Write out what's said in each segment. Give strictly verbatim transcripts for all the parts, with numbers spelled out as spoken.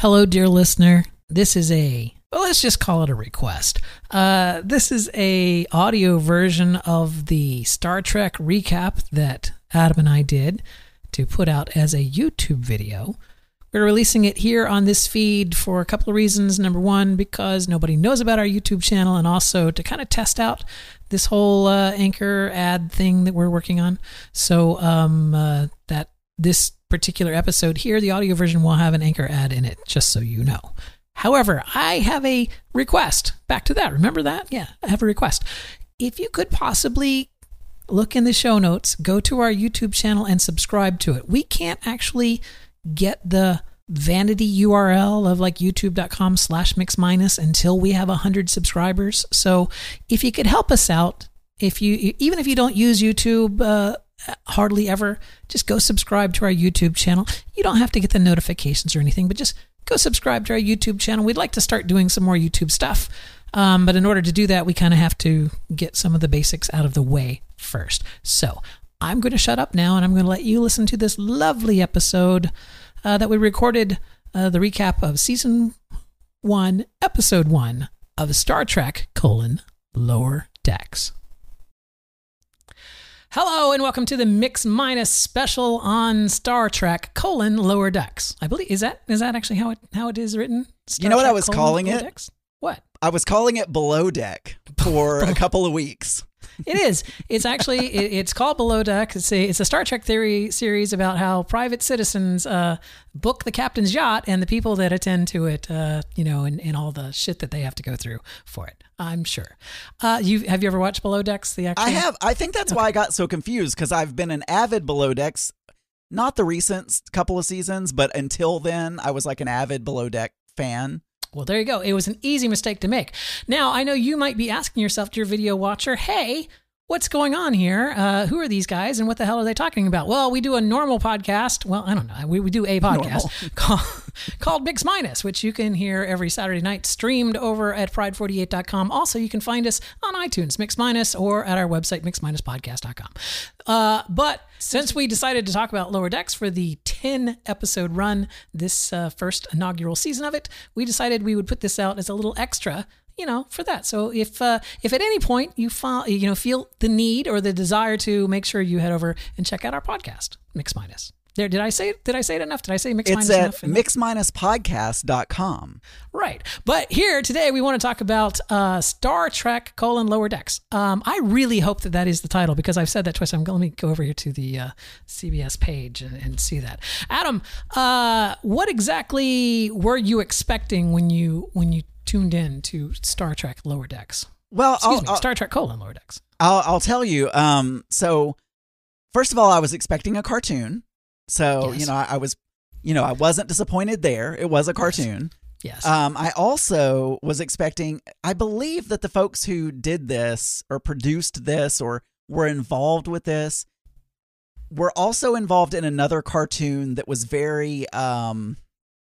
Hello, dear listener. This is a, well, let's just call it a request. Uh, this is a audio version of the Star Trek recap that Adam and I did to put out as a YouTube video. We're releasing it here on this feed for a couple of reasons. Number one, because nobody knows about our YouTube channel, and also to kind of test out this whole uh, Anchor ad thing that we're working on. So um, uh, that this particular episode here, the audio version, will have an Anchor ad in it, just so you know. However, I have a request. Back to that. Remember that? Yeah, I have a request. If you could possibly look in the show notes, go to our YouTube channel and subscribe to it. We can't actually get the vanity U R L of like youtube.com slash mix minus until we have one hundred subscribers. So if you could help us out, if you even if you don't use YouTube uh, hardly ever, just go subscribe to our YouTube channel. You don't have to get the notifications or anything, but just go subscribe to our YouTube channel. We'd like to start doing some more YouTube stuff. Um, but in order to do that, we kind of have to get some of the basics out of the way first. So I'm going to shut up now, and I'm going to let you listen to this lovely episode uh, that we recorded, uh, the recap of season one, episode one of Star Trek, colon, Lower Decks. Hello, and welcome to the Mix Minus special on Star Trek, colon, Lower Decks. I believe, is that is that actually how it how it is written? Star you know what Trek, I was colon, calling Lower it? Decks? What? I was calling it Below Deck for a couple of weeks. It is. It's actually, it, it's called Below Deck. It's a, it's a Star Trek theory series about how private citizens uh, book the captain's yacht and the people that attend to it, uh, you know, and, and all the shit that they have to go through for it, I'm sure. Uh, you Have you ever watched Below Decks? The actual? I have. I think that's okay. Why I got so confused, because I've been an avid Below Decks, not the recent couple of seasons, but until then, I was like an avid Below Deck fan. Well, there you go. It was an easy mistake to make. Now, I know you might be asking yourself, dear video watcher, hey, what's going on here? Uh, who are these guys, and what the hell are they talking about? Well, we do a normal podcast. Well, I don't know. We, we do a podcast called, called Mix Minus, which you can hear every Saturday night streamed over at pride forty-eight dot com. Also, you can find us on iTunes, Mix Minus, or at our website, mix minus podcast dot com. Uh, but since we decided to talk about Lower Decks for the ten episode run, this uh, first inaugural season of it, we decided we would put this out as a little extra, you know, for that. So if uh, if at any point you feel, you know, feel the need or the desire to, make sure you head over and check out our podcast, Mix Minus. There, did I say it? Did I say it enough? Did I say Mix it's Minus at enough? mix minus podcast dot com. Right. But here today we want to talk about uh, Star Trek, colon, Lower Decks. Um, I really hope that that is the title, because I've said that twice. I'm going to go over here to the uh, C B S page and, and see that. Adam, uh, what exactly were you expecting when you when you tuned in to Star Trek Lower Decks? Well, Excuse I'll, me, I'll, Star Trek colon Lower Decks. I'll, I'll tell you. Um, so first of all, I was expecting a cartoon. So, Yes. you know, I, I was, you know, I wasn't disappointed there. It was a cartoon. Yes. Um, I also was expecting, I believe that the folks who did this or produced this or were involved with this were also involved in another cartoon that was very, um,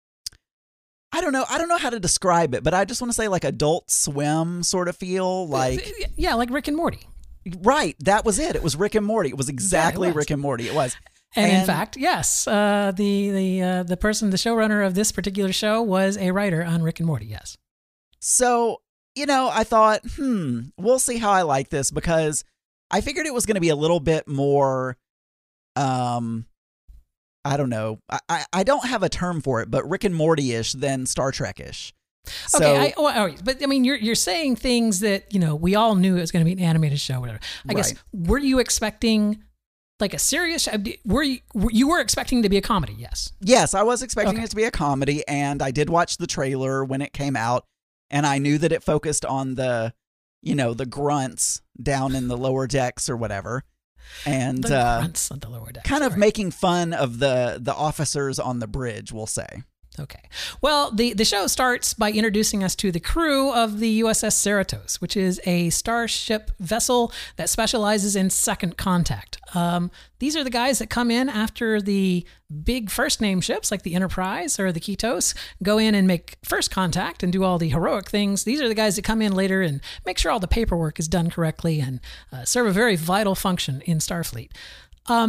I don't know. I don't know how to describe it, but I just want to say like Adult Swim sort of feel like. Yeah, like Rick and Morty. Right. That was it. It was Rick and Morty. It was exactly yeah, it was. Rick and Morty. It was. And, and in fact, yes, uh, the the uh, the person, the showrunner of this particular show was a writer on Rick and Morty, yes. So, you know, I thought, hmm, we'll see how I like this, because I figured it was going to be a little bit more, um, I don't know. I, I, I don't have a term for it, but Rick and Morty-ish than Star Trek-ish. So, okay, I, oh, all right, but I mean, you're you're saying things that, you know, we all knew it was going to be an animated show, whatever. I guess, right. Were you expecting like a serious show? Were you, you were expecting to be a comedy? Yes. Yes, I was expecting Okay. it to be a comedy, and I did watch the trailer when it came out, and I knew that it focused on the, you know, the grunts down in the lower decks or whatever, and The uh, grunts on the lower decks, kind of right. making fun of the the officers on the bridge, we'll say. Okay. Well, the, the show starts by introducing us to the crew of the U S S Cerritos, which is a starship vessel that specializes in second contact. Um, these are the guys that come in after the big first name ships like the Enterprise or the Ketos go in and make first contact and do all the heroic things. These are the guys that come in later and make sure all the paperwork is done correctly and uh, serve a very vital function in Starfleet. Um,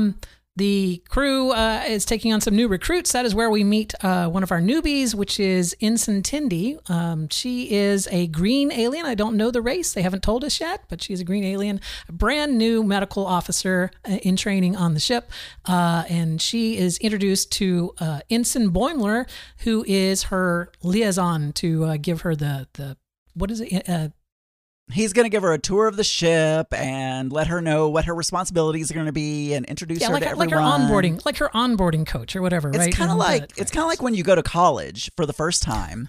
The crew uh, is taking on some new recruits. That is where we meet uh, one of our newbies, which is Ensign Tindy. Um, she is a green alien. I don't know the race. They haven't told us yet, but she's a green alien, a brand new medical officer in training on the ship. Uh, and she is introduced to uh, Ensign Boimler, who is her liaison to uh, give her the, the what is it? Uh, He's going to give her a tour of the ship and let her know what her responsibilities are going to be and introduce yeah, her like, to like everyone. her onboarding, like her onboarding coach or whatever, it's right? Kind of like the, it's kind of like when you go to college for the first time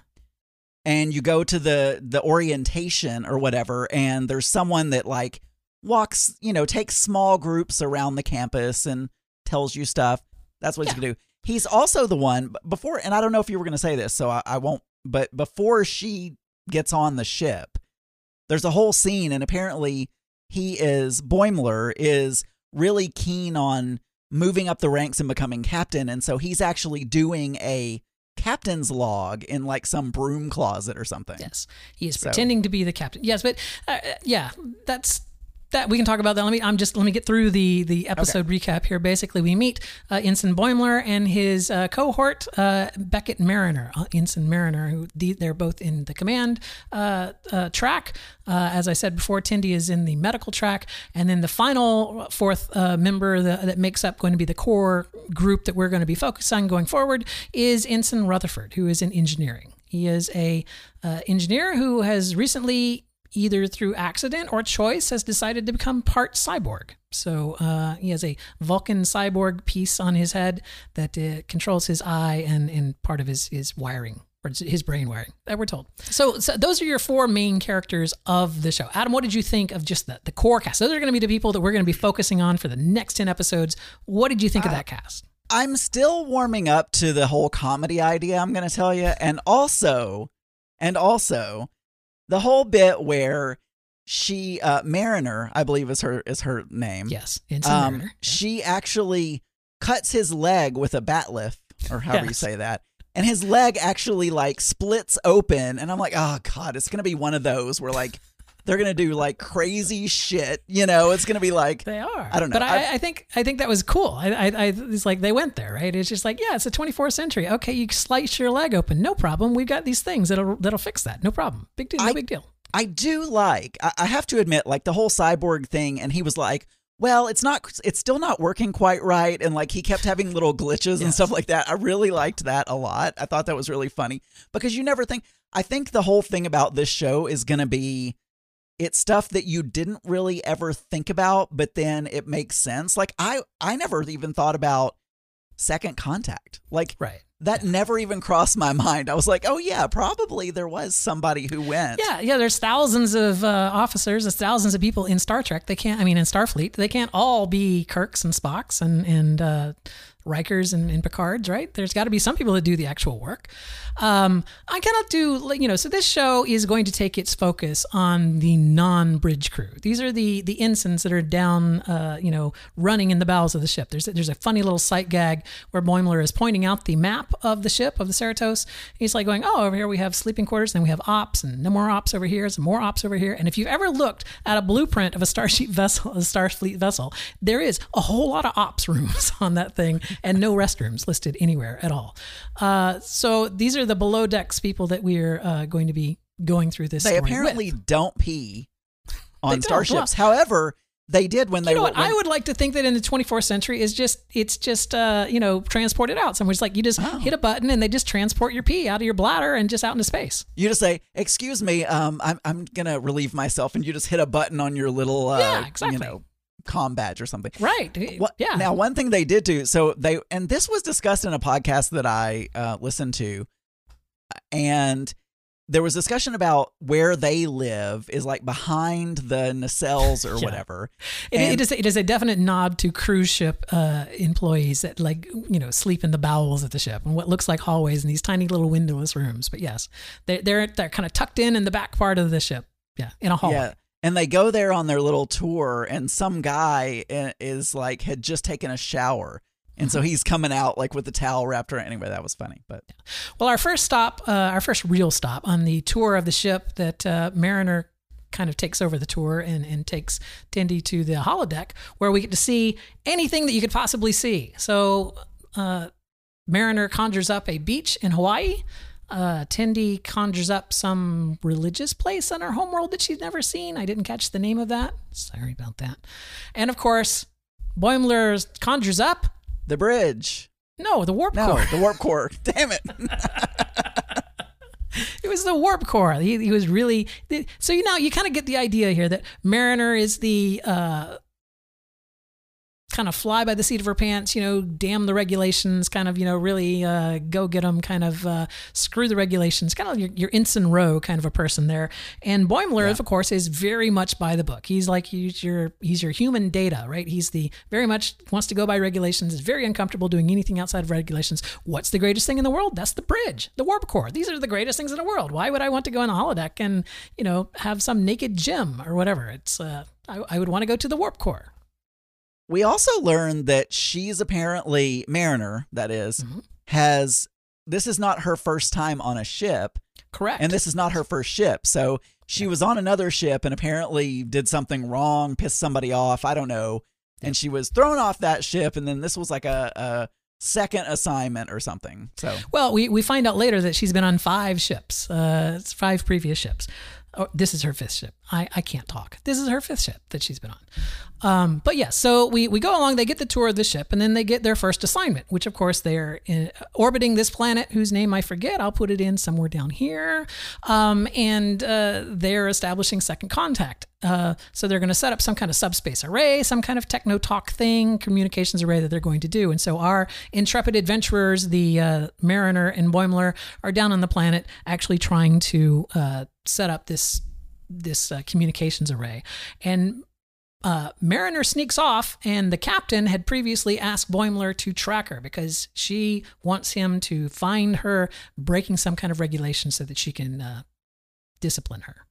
and you go to the the orientation or whatever, and there's someone that like walks, you know, takes small groups around the campus and tells you stuff. That's what yeah. you can do. He's also the one before, and I don't know if you were going to say this, so I, I won't. But before she gets on the ship, there's a whole scene, and apparently he is, Boimler is really keen on moving up the ranks and becoming captain, and so he's actually doing a captain's log in like some broom closet or something. Yes, he is So- pretending to be the captain. Yes, but uh, yeah, that's that. We can talk about that. Let me. I'm just. Let me get through the the episode recap here. Basically, we meet uh, Ensign Boimler and his uh, cohort uh, Beckett Mariner, uh, Ensign Mariner, who the, they're both in the command uh, uh, track. Uh, as I said before, Tindy is in the medical track, and then the final fourth uh, member that, that makes up going to be the core group that we're going to be focused on going forward is Ensign Rutherford, who is in engineering. He is a uh, engineer who has recently, either through accident or choice, has decided to become part cyborg. So uh, he has a Vulcan cyborg piece on his head that uh, controls his eye and, and part of his, his wiring, or his brain wiring, that we're told. So, so those are your four main characters of the show. Adam, what did you think of just the, the core cast? Those are going to be the people that we're going to be focusing on for the next ten episodes. What did you think uh, of that cast? I'm still warming up to the whole comedy idea, I'm going to tell you. And also, and also, the whole bit where she, uh, Mariner, I believe is her is her name. Yes, Ensign um, Mariner. Yeah. She actually cuts his leg with a bat lift, or however Yes. you say that. And his leg actually like splits open. And I'm like, oh God, it's going to be one of those where like they're going to do like crazy shit. You know, it's going to be like, They are. I don't know. But I, I think I think that was cool. I, I, I it's like they went there, right? It's just like, yeah, it's the twenty-fourth century. Okay, you slice your leg open, no problem. We've got these things that'll that'll fix that, no problem. Big deal, no I- big deal. I do like, I, I have to admit, like the whole cyborg thing. And he was like, well, it's not, it's still not working quite right. And like he kept having little glitches and Yes. stuff like that. I really liked that a lot. I thought that was really funny because you never think, I think the whole thing about this show is going to be, it's stuff that you didn't really ever think about, but then it makes sense. Like I, I never even thought about Second Contact. Like Right. that Yeah. never even crossed my mind. I was like, oh yeah, probably there was somebody who went. Yeah, yeah. There's thousands of uh, officers, there's thousands of people in Star Trek. They can't. I mean, in Starfleet, they can't all be Kirks and Spocks and and uh, Rikers and, and Picards, right? There's got to be some people that do the actual work. Um, I cannot do, you know. So this show is going to take its focus on the non-bridge crew. These are the the ensigns that are down, uh, you know, running in the bowels of the ship. There's there's a funny little sight gag where Boimler is pointing out the map of the ship of the Cerritos. He's like going, oh, over here we have sleeping quarters, then we have ops, and no more ops over here, some more ops over here. And if you've ever looked at a blueprint of a Starship vessel, a Starfleet vessel, there is a whole lot of ops rooms on that thing, and no restrooms listed anywhere at all. Uh, so these are the below decks people that we're uh, going to be going through this. They story apparently with. don't pee on don't. starships. However, they did when they You know were. what? I would like to think that in the twenty-fourth century is just it's just uh, you know transported out somewhere. It's like you just Oh. hit a button and they just transport your pee out of your bladder and just out into space. You just say, "Excuse me, um, I'm I'm gonna relieve myself," and you just hit a button on your little, uh, Yeah, exactly. you know, comm badge or something. Right? What, Yeah. Now, one thing they did do, so they, and this was discussed in a podcast that I uh, listened to, and there was discussion about where they live is like behind the nacelles or Yeah. whatever. It, And- it is it is a definite nod to cruise ship uh, employees that like you know sleep in the bowels of the ship and what looks like hallways in these tiny little windowless rooms. But yes, they they're they're kind of tucked in in the back part of the ship. Yeah, in a hallway. Yeah. And they go there on their little tour, and some guy i- is like, had just taken a shower. And so he's coming out like with the towel wrapped around. Anyway, that was funny. But Well, our first stop, uh, our first real stop on the tour of the ship that uh, Mariner kind of takes over the tour and, and takes Tendi to the holodeck where we get to see anything that you could possibly see. So uh, Mariner conjures up a beach in Hawaii. Uh, Tendi conjures up some religious place on her homeworld that she's never seen. I didn't catch the name of that. Sorry about that. And of course, Boimler conjures up the bridge. No, the warp no, core. the warp core. Damn it. It was the warp core. He, he was really... So, you know, you kind of get the idea here that Mariner is the... Uh, kind of fly by the seat of her pants, you know, damn the regulations, kind of, you know, really uh, go get them, kind of uh, screw the regulations, kind of your, your Ensign Rowe kind of a person there. And Boimler, yeah. of course, is very much by the book. He's like, he's your, he's your human data, right? He's the very much wants to go by regulations, is very uncomfortable doing anything outside of regulations. What's the greatest thing in the world? That's the bridge, the warp core. These are the greatest things in the world. Why would I want to go on a holodeck and, you know, have some naked gym or whatever? It's, uh, I, I would want to go to the warp core. We also learned that she's apparently, Mariner, that is, mm-hmm. has, this is not her first time on a ship. Correct. And this is not her first ship. So she was on another ship and apparently did something wrong, pissed somebody off, I don't know. And she was thrown off that ship, and then this was like a, a second assignment or something. So Well, we, we find out later that she's been on five ships, uh, it's five previous ships. Oh, this is her fifth ship. I, I can't talk. This is her fifth ship that she's been on. Um, but yes, yeah, so we, we go along, they get the tour of the ship, and then they get their first assignment, which of course they're in, orbiting this planet whose name I forget. I'll put it in somewhere down here. Um, and uh, they're establishing second contact. Uh, so they're going to set up some kind of subspace array, some kind of techno-talk thing, communications array that they're going to do. And so our intrepid adventurers, the uh, Mariner and Boimler, are down on the planet actually trying to uh, set up this this uh, communications array. And uh, Mariner sneaks off, and the captain had previously asked Boimler to track her because she wants him to find her breaking some kind of regulation so that she can uh, discipline her.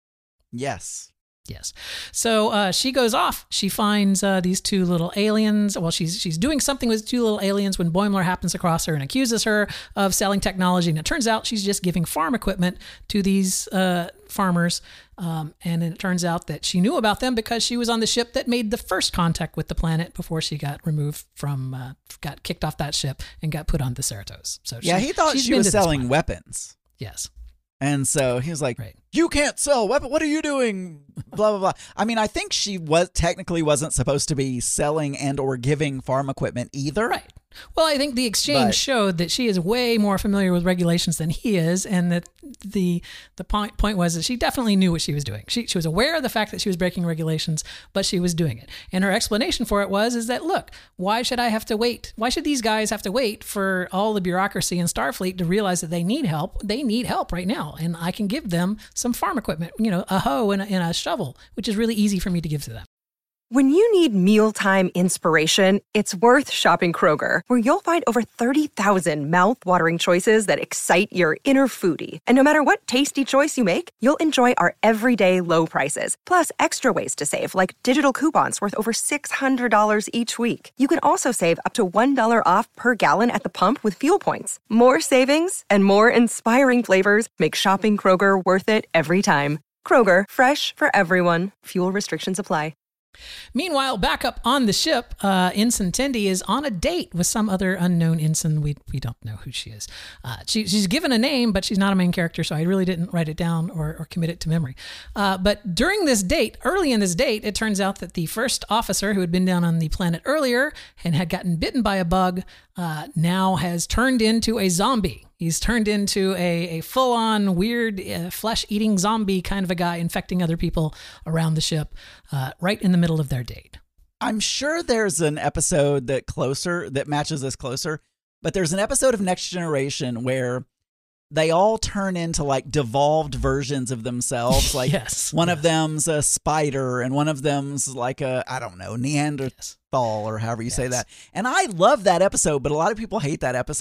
Yes. Yes. So uh, she goes off. She finds uh, these two little aliens. Well, she's she's doing something with two little aliens when Boimler happens across her and accuses her of selling technology. And it turns out she's just giving farm equipment to these uh, farmers. Um, and it turns out that she knew about them because she was on the ship that made the first contact with the planet before she got removed from, uh, got kicked off that ship and got put on the Cerritos. So yeah, she, he thought she was selling weapons. Yes. And so he was like, right. You can't sell weapons. What are you doing? Blah, blah, blah. I mean, I think she was technically wasn't supposed to be selling and or giving farm equipment either. Right. Well, I think the exchange but, showed that she is way more familiar with regulations than he is, and that the the point point was that she definitely knew what she was doing. She she was aware of the fact that she was breaking regulations, but she was doing it. And her explanation for it was is that, look, why should I have to wait? Why should these guys have to wait for all the bureaucracy in Starfleet to realize that they need help? They need help right now, and I can give them some farm equipment, you know, a hoe and a, and a shovel, which is really easy for me to give to them. When you need mealtime inspiration, it's worth shopping Kroger, where you'll find over thirty thousand mouth-watering choices that excite your inner foodie. And no matter what tasty choice you make, you'll enjoy our everyday low prices, plus extra ways to save, like digital coupons worth over six hundred dollars each week. You can also save up to one dollar off per gallon at the pump with fuel points. More savings and more inspiring flavors make shopping Kroger worth it every time. Kroger, fresh for everyone. Fuel restrictions apply. Meanwhile, back up on the ship, uh, Ensign Tendi is on a date with some other unknown ensign. We we don't know who she is. Uh, she, she's given a name, but she's not a main character, so I really didn't write it down or, or commit it to memory. Uh, but during this date, early in this date, it turns out that the first officer who had been down on the planet earlier and had gotten bitten by a bug uh, now has turned into a zombie. He's turned into a, a full-on weird uh, flesh-eating zombie kind of a guy infecting other people around the ship uh, right in the middle of their date. I'm sure there's an episode that closer that matches this closer, but there's an episode of Next Generation where they all turn into like devolved versions of themselves. Like yes, one yes. of them's a spider and one of them's like a, I don't know, Neanderthal yes. or however you yes. say that. And I love that episode, but a lot of people hate that episode.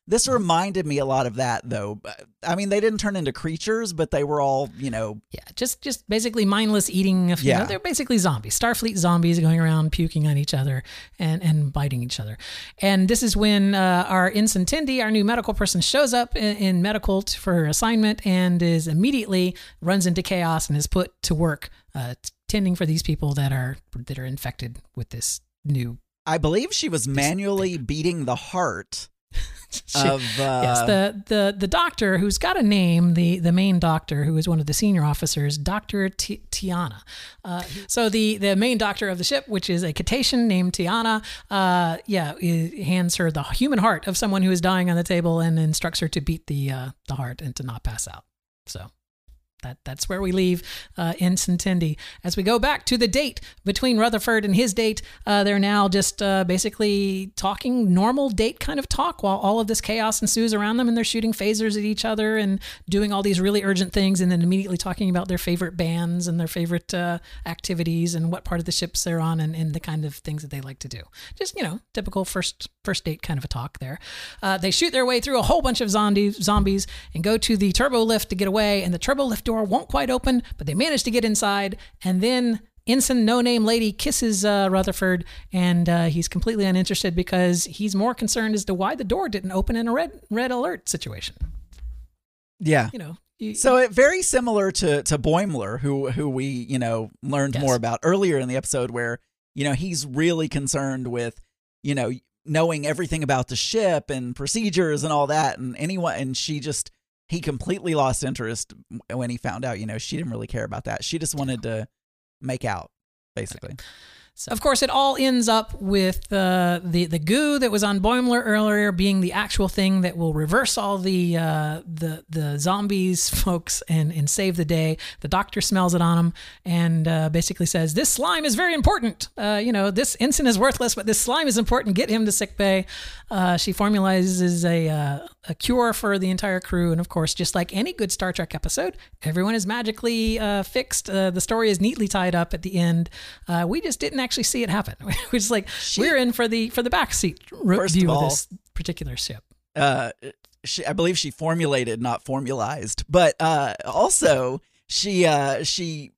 This reminded me a lot of that, though. I mean, they didn't turn into creatures, but they were all, you know... Yeah, just just basically mindless eating. Of, yeah. You know, they're basically zombies. Starfleet zombies going around puking on each other and, and biting each other. And this is when uh, our Ensign Tendi, our new medical person, shows up in, in medical t- for her assignment and is immediately runs into chaos and is put to work uh, tending for these people that are that are infected with this new... I believe she was manually beating the heart... of uh, yes, the, the the doctor who's got a name, the the main doctor who is one of the senior officers, Doctor T- Tiana. Uh, so the the main doctor of the ship, which is a Cetacean named Tiana, uh, yeah, hands her the human heart of someone who is dying on the table and instructs her to beat the uh, the heart and to not pass out. So. That, that's where we leave uh, Ensign Tendi. As we go back to the date between Rutherford and his date, uh, they're now just uh, basically talking normal date kind of talk while all of this chaos ensues around them, and they're shooting phasers at each other and doing all these really urgent things, and then immediately talking about their favorite bands and their favorite uh, activities and what part of the ships they're on and, and the kind of things that they like to do. Just, you know, typical first first date kind of a talk there. Uh, they shoot their way through a whole bunch of zombies, zombies and go to the turbo lift to get away, and the turbo lift door won't quite open, but they manage to get inside, and then Ensign No Name Lady kisses uh, Rutherford, and uh, he's completely uninterested because he's more concerned as to why the door didn't open in a red red alert situation. Yeah, you know. You, so it very similar to to Boimler, who who we you know learned yes. more about earlier in the episode, where you know he's really concerned with you know knowing everything about the ship and procedures and all that, and anyone, and she just. He completely lost interest when he found out, you know, she didn't really care about that. She just wanted to make out, basically. Right. So, of course, it all ends up with uh, the the goo that was on Boimler earlier being the actual thing that will reverse all the uh, the the zombies, folks, and and save the day. The doctor smells it on him and uh, basically says, "This slime is very important. Uh, you know, this ensign is worthless, but this slime is important. Get him to sickbay." Uh, she formalizes a uh, a cure for the entire crew, and of course, just like any good Star Trek episode, everyone is magically uh, fixed. Uh, the story is neatly tied up at the end. Uh, we just didn't actually see it happen. We're just like she, we're in for the for the backseat view of, of this particular ship. Uh, she, I believe she formulated, not formalized, but uh, also she uh, she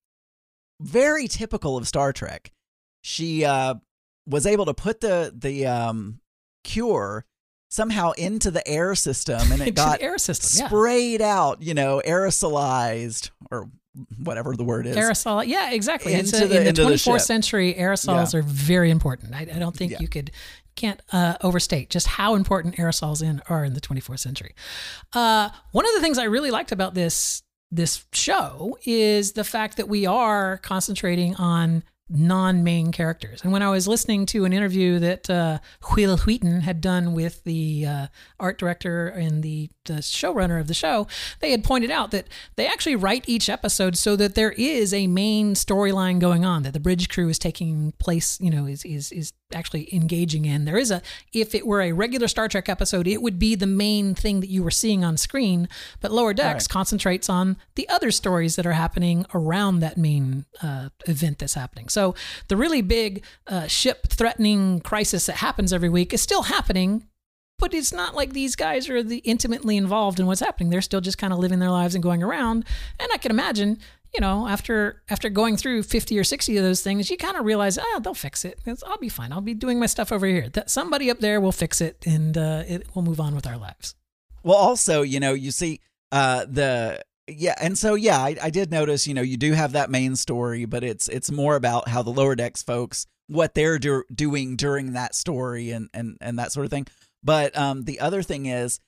very typical of Star Trek. She uh, was able to put the the um, cure somehow into the air system, and it got the air system, sprayed yeah. out, you know, aerosolized or whatever the word is. Aerosol. Yeah, exactly. Into it's a, the, in the into twenty-fourth the century, aerosols yeah. are very important. I, I don't think yeah. you could can't uh, overstate just how important aerosols in are in the twenty-fourth century. Uh, one of the things I really liked about this this show is the fact that we are concentrating on non-main characters. And when I was listening to an interview that uh, Wil Wheaton had done with the uh, art director and the, the showrunner of the show, they had pointed out that they actually write each episode so that there is a main storyline going on, that the bridge crew is taking place, you know, is is is actually engaging in. There is a, if it were a regular Star Trek episode, it would be the main thing that you were seeing on screen, but Lower Decks right. concentrates on the other stories that are happening around that main uh, event that's happening. So the really big uh, ship-threatening crisis that happens every week is still happening, but it's not like these guys are the intimately involved in what's happening. They're still just kind of living their lives and going around. And I can imagine, you know, after after going through fifty or sixty of those things, you kind of realize, ah, they'll fix it. It's, I'll be fine. I'll be doing my stuff over here. That somebody up there will fix it, and uh, it will move on with our lives. Well, also, you know, you see uh, the... Yeah, and so yeah, I, I did notice, you know, you do have that main story, but it's it's more about how the Lower Decks folks, what they're do- doing during that story and, and, and that sort of thing. But um, the other thing is,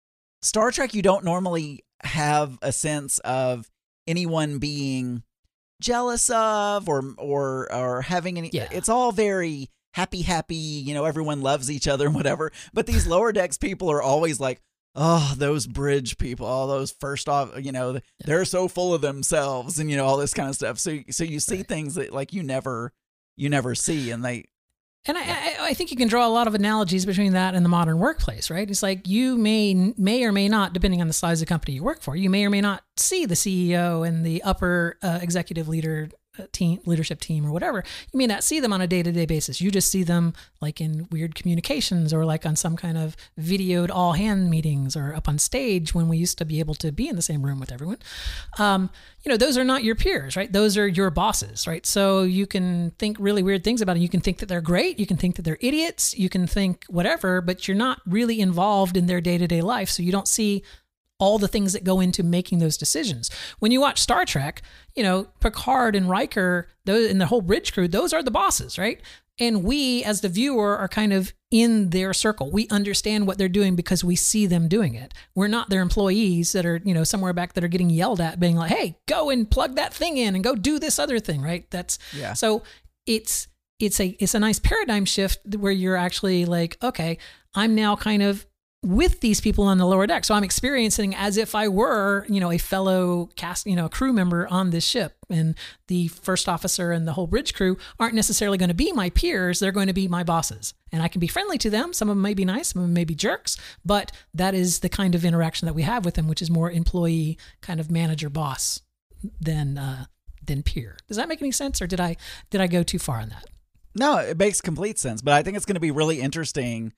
Star Trek, you don't normally have a sense of anyone being jealous of or or or having any. Yeah. It's all very happy, happy. You know, everyone loves each other and whatever. But these Lower Decks people are always like, oh, those bridge people, all those first off, you know, they're so full of themselves and, you know, all this kind of stuff. So, so you see right. things that like you never, you never see. And they, and I, I, I think you can draw a lot of analogies between that and the modern workplace, right? It's like you may, may or may not, depending on the size of the company you work for, you may or may not see the C E O and the upper uh, executive leader team, leadership team or whatever, you may not see them on a day-to-day basis. You just see them like in weird communications or like on some kind of videoed all hand meetings or up on stage when we used to be able to be in the same room with everyone. Um, you know, those are not your peers, right? Those are your bosses, right? So you can think really weird things about it. You can think that they're great. You can think that they're idiots. You can think whatever, but you're not really involved in their day-to-day life. So you don't see all the things that go into making those decisions. When you watch Star Trek, you know, Picard and Riker, those and the whole bridge crew, those are the bosses, right? And we, as the viewer, are kind of in their circle. We understand what they're doing because we see them doing it. We're not their employees that are, you know, somewhere back that are getting yelled at, being like, hey, go and plug that thing in and go do this other thing, right? That's yeah. So it's it's a it's a nice paradigm shift where you're actually like, okay, I'm now kind of with these people on the lower deck. So I'm experiencing as if I were, you know, a fellow cast, you know, a crew member on this ship. And the first officer and the whole bridge crew aren't necessarily going to be my peers. They're going to be my bosses. And I can be friendly to them. Some of them may be nice, some of them may be jerks, but that is the kind of interaction that we have with them, which is more employee kind of manager boss than, uh, than peer. Does that make any sense? Or did I, did I go too far on that? No, it makes complete sense, but I think it's going to be really interesting.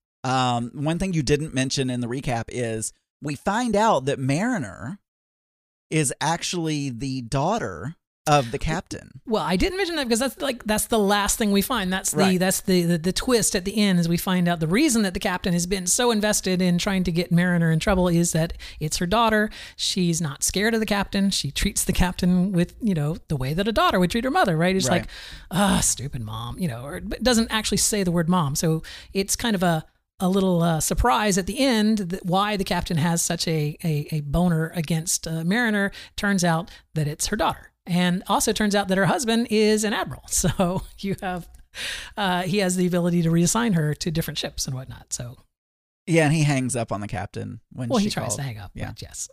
Um, one thing you didn't mention in the recap is we find out that Mariner is actually the daughter of the captain. Well, I didn't mention that because that's like that's the last thing we find. That's the right. that's the, the the twist at the end, is we find out the reason that the captain has been so invested in trying to get Mariner in trouble is that it's her daughter. She's not scared of the captain. She treats the captain with, you know, the way that a daughter would treat her mother, right? It's right. like, ah, stupid mom, you know, or it doesn't actually say the word mom. So it's kind of a a little uh, surprise at the end that why the captain has such a, a, a boner against uh, Mariner. Turns out that it's her daughter. And also turns out that her husband is an admiral. So you have, uh, he has the ability to reassign her to different ships and whatnot. So yeah, and he hangs up on the captain when well, she he tries called. to hang up. Yeah. But yes.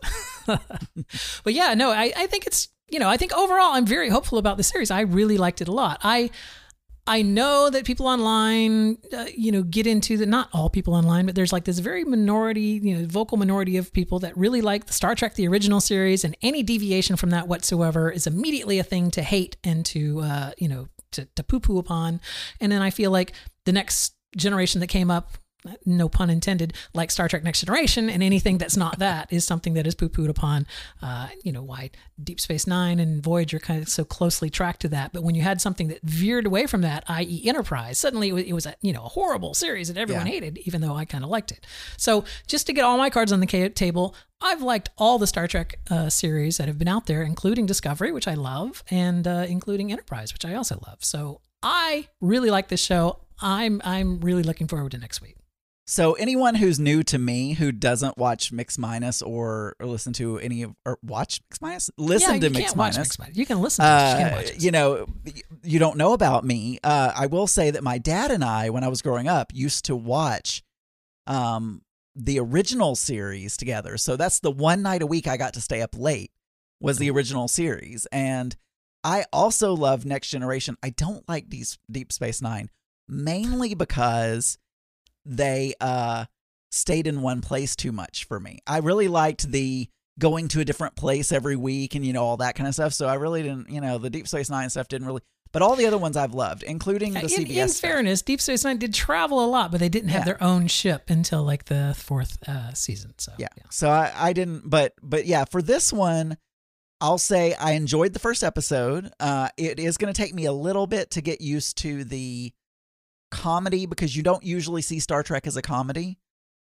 But yeah, no, I, I think it's, you know, I think overall I'm very hopeful about the series. I really liked it a lot. I, I know that people online, uh, you know, get into the, not all people online, but there's like this very minority, you know, vocal minority of people that really like the Star Trek, the original series, and any deviation from that whatsoever is immediately a thing to hate and to, uh, you know, to, to poo-poo upon. And then I feel like the next generation that came up, no pun intended, like Star Trek Next Generation, and anything that's not that is something that is poo-pooed upon. Uh, you know, why Deep Space Nine and Voyager kind of so closely tracked to that. But when you had something that veered away from that, that is. Enterprise, suddenly it was, it was a, you know, a horrible series that everyone yeah. hated, even though I kind of liked it. So just to get all my cards on the ca- table, I've liked all the Star Trek uh, series that have been out there, including Discovery, which I love, and uh, including Enterprise, which I also love. So I really like this show. I'm I'm really looking forward to next week. So anyone who's new to me, who doesn't watch Mix Minus or, or listen to any of, or watch Mix Minus, listen yeah, to you Mix can't Minus. Watch Mix Minus. You can listen to uh, it. You, can't watch it. You know, you don't know about me. Uh, I will say that my dad and I, when I was growing up, used to watch um, the original series together. So that's the one night a week I got to stay up late was the original series. And I also love Next Generation. I don't like Deep, Deep Space Nine, mainly because they uh, stayed in one place too much for me. I really liked the going to a different place every week and, you know, all that kind of stuff. So I really didn't, you know, the Deep Space Nine stuff didn't really, but all the other ones I've loved, including the in, C B S In stuff. fairness, Deep Space Nine did travel a lot, but they didn't have Yeah. their own ship until like the fourth uh, season. So yeah. yeah. So I, I didn't, but, but yeah, for this one, I'll say I enjoyed the first episode. Uh, it is going to take me a little bit to get used to the comedy because you don't usually see Star Trek as a comedy.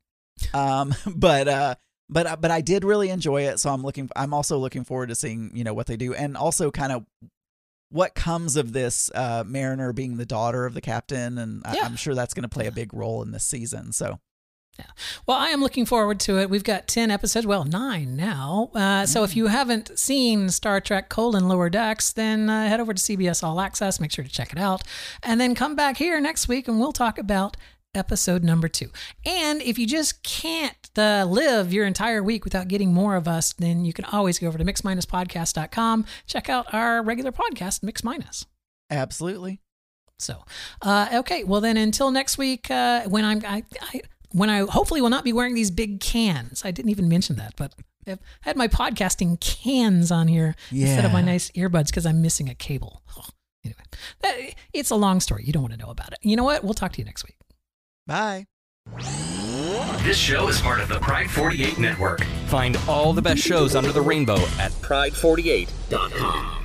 Um, but, uh, but, but I did really enjoy it. So I'm looking, I'm also looking forward to seeing, you know, what they do and also kind of what comes of this, uh, Mariner being the daughter of the captain. And I, Yeah. I'm sure that's going to play a big role in this season. So. Yeah. Well, I am looking forward to it. We've got ten episodes, well, nine now. Uh, so if you haven't seen Star Trek colon Lower Decks, then uh, head over to C B S All Access. Make sure to check it out. And then come back here next week and we'll talk about episode number two. And if you just can't uh, live your entire week without getting more of us, then you can always go over to mix minus podcast dot com. Check out our regular podcast, Mix Minus. Absolutely. So, uh, okay. Well, then until next week, uh, when I'm... I, I, when I hopefully will not be wearing these big cans. I didn't even mention that, but I had my podcasting cans on here Yeah. instead of my nice earbuds because I'm missing a cable. Oh, anyway, that, it's a long story. You don't want to know about it. You know what? We'll talk to you next week. Bye. This show is part of the Pride forty-eight Network. Find all the best shows under the rainbow at pride forty-eight dot com.